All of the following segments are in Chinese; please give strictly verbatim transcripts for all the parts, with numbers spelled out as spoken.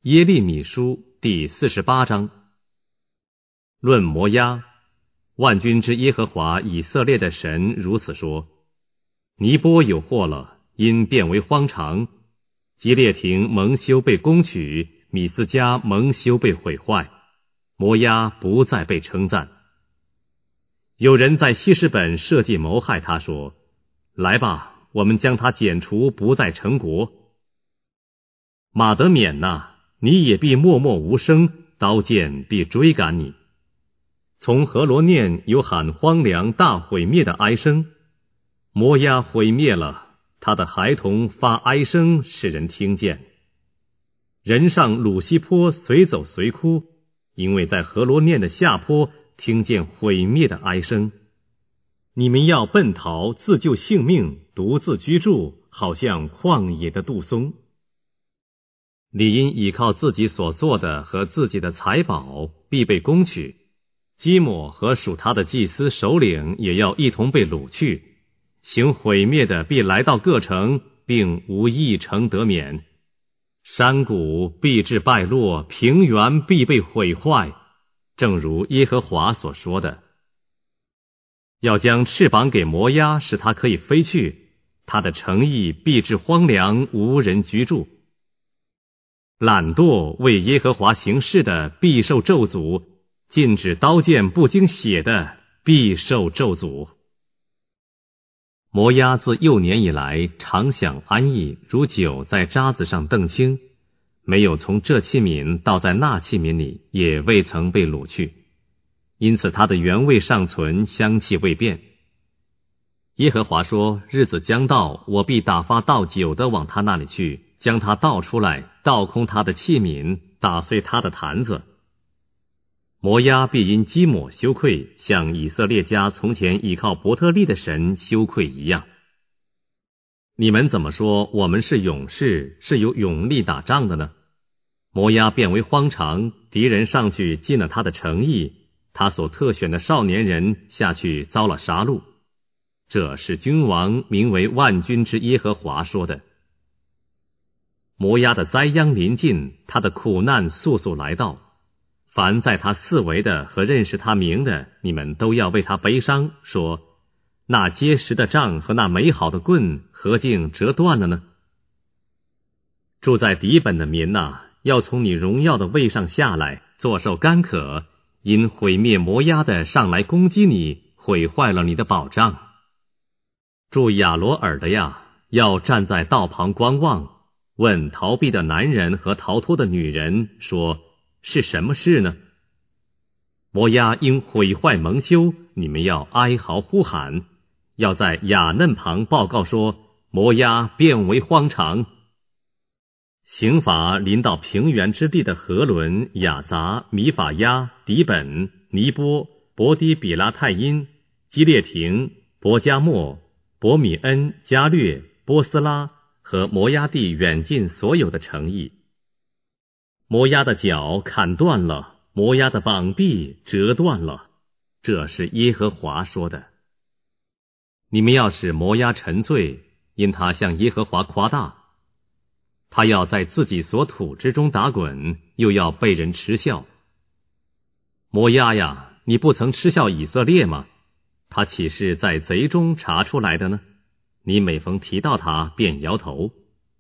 耶利米书第四十八章。论摩押，万军之耶和华以色列的神如此说：尼波有祸了，因变为荒场；基列亭蒙羞被攻取，米斯迦蒙羞被毁坏，摩押不再被称赞。有人在希实本设计谋害他，说：来吧，我们将他剪除，不再成国。马得缅哪，你也必默默无声，刀剑必追赶你。从何罗念有喊荒凉大毁灭的哀声，摩押毁灭了，他的孩童发哀声，使人听见。人上鲁西坡随走随哭，因为在何罗念的下坡听见毁灭的哀声。你们要奔逃，自救性命，独自居住，好像旷野的杜松。理因倚靠自己所做的和自己的财宝，必被攻取。基抹和属他的祭司首领也要一同被掳去。行毁灭的必来到各城，并无一城得免。山谷必至败落，平原必被毁坏，正如耶和华所说的。要将翅膀给摩押，使它可以飞去，它的城邑必至荒凉，无人居住。懒惰为耶和华行事的必受咒诅，禁止刀剑不经血的必受咒诅。摩押自幼年以来常享安逸，如酒在渣子上澄清，没有从这器皿倒在那器皿里，也未曾被掳去，因此它的原味尚存，香气未变。耶和华说：日子将到，我必打发倒酒的往他那里去，将他倒出来，倒空他的器皿，打碎他的坛子。摩押必因基抹羞愧，像以色列家从前倚靠伯特利的神羞愧一样。你们怎么说我们是勇士，是有勇力打仗的呢？摩押变为荒场，敌人上去进了他的城邑，他所特选的少年人下去遭了杀戮。这是君王名为万军之耶和华说的。摩押的灾殃临近，他的苦难速速来到。凡在他四围的和认识他名的，你们都要为他悲伤，说：那结实的杖和那美好的棍，何竟折断了呢？住在底本的民哪，要从你荣耀的位上下来，坐受干渴，因毁灭摩押的上来攻击你，毁坏了你的保障。住亚罗尔的呀，要站在道旁观望，问逃避的男人和逃脱的女人，说：是什么事呢？摩押因毁坏蒙羞，你们要哀嚎呼喊，要在雅嫩旁报告说：摩押变为荒场。刑罚临到平原之地的何伦、雅杂、米法亚、底本、尼波、伯低比拉太因、基列亭、伯加莫、伯米恩、加略、波斯拉和摩押地远近所有的城邑。摩押的脚砍断了，摩押的膀臂折断了，这是耶和华说的。你们要使摩押沉醉，因他向耶和华夸大。他要在自己所土之中打滚，又要被人嗤笑。摩押呀，你不曾嗤笑以色列吗？他岂是在贼中查出来的呢？你每逢提到他，便摇头。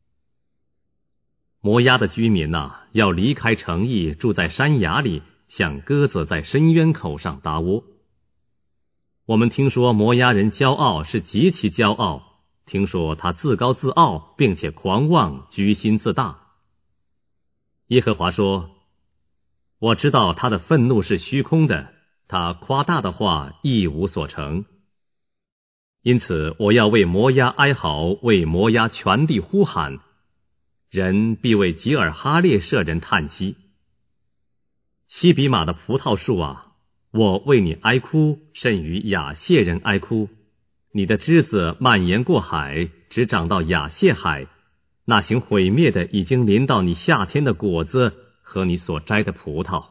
摩押的居民哪，要离开城邑，住在山崖里，像鸽子在深渊口上搭窝。我们听说摩押人骄傲，是极其骄傲，听说他自高自傲，并且狂妄，居心自大。耶和华说：我知道他的愤怒是虚空的，他夸大的话一无所成。因此我要为摩押哀嚎，为摩押全地呼喊，人必为吉尔哈列舍人叹息。西比玛的葡萄树啊，我为你哀哭，甚于亚谢人哀哭。你的枝子蔓延过海，直长到亚谢海，那行毁灭的已经临到你夏天的果子和你所摘的葡萄。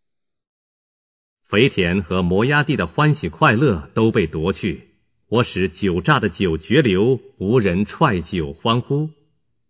肥田和摩押地的欢喜快乐都被夺去，我使酒榨的酒绝流，无人踹酒欢呼。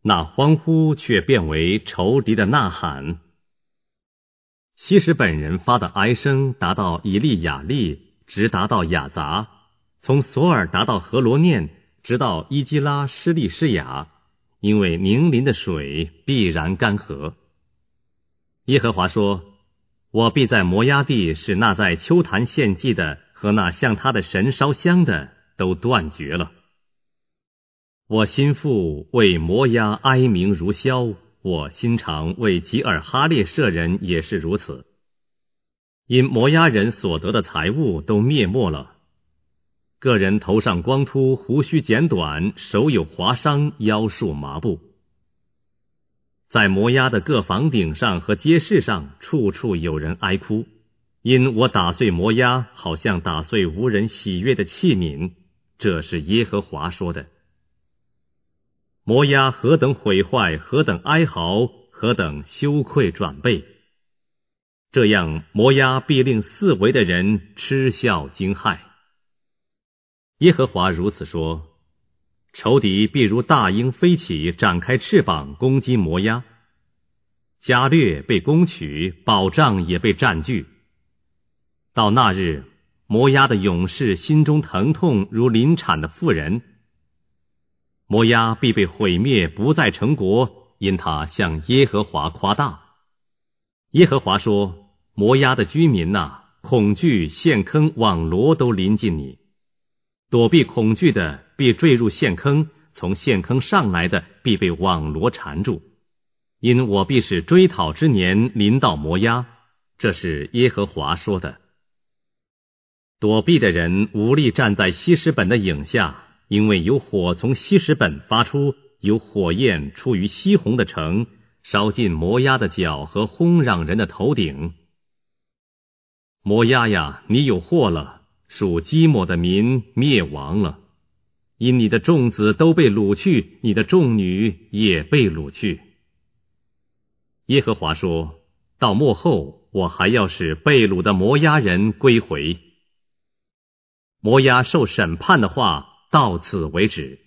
那欢呼却变为仇敌的呐喊。希实本人发的哀声达到以利亚利，直达到雅杂，从索尔达到何罗念，直到伊基拉施利施雅，因为宁林的水必然干涸。耶和华说，我必在摩押地使那在丘坛献祭的和那向他的神烧香的都断绝了。我心腹为摩押哀鸣如箫，我心肠为吉尔哈列舍人也是如此。因摩押人所得的财物都灭没了，个人头上光秃，胡须剪短，手有划伤，腰束麻布。在摩押的各房顶上和街市上，处处有人哀哭，因我打碎摩押，好像打碎无人喜悦的器皿。这是耶和华说的。摩押何等毁坏，何等哀嚎，何等羞愧转背！这样摩押必令四围的人嗤笑惊骇。耶和华如此说，仇敌必如大鹰飞起，展开翅膀攻击摩押。加略被攻取，保障也被占据。到那日，摩押的勇士心中疼痛如临产的妇人。摩押必被毁灭，不再成国，因他向耶和华夸大。耶和华说，摩押的居民哪，恐惧陷坑网罗都临近你。躲避恐惧的必坠入陷坑，从陷坑上来的必被网罗缠住。因我必使追讨之年临到摩押，这是耶和华说的。躲避的人无力站在希实本的影下，因为有火从希实本发出，有火焰出于西宏的城，烧尽摩押的脚和轰嚷人的头顶。摩押呀，你有祸了，属基抹的民灭亡了，因你的众子都被掳去，你的众女也被掳去。耶和华说，到末后，我还要使被掳的摩押人归回。摩押受审判的话到此为止。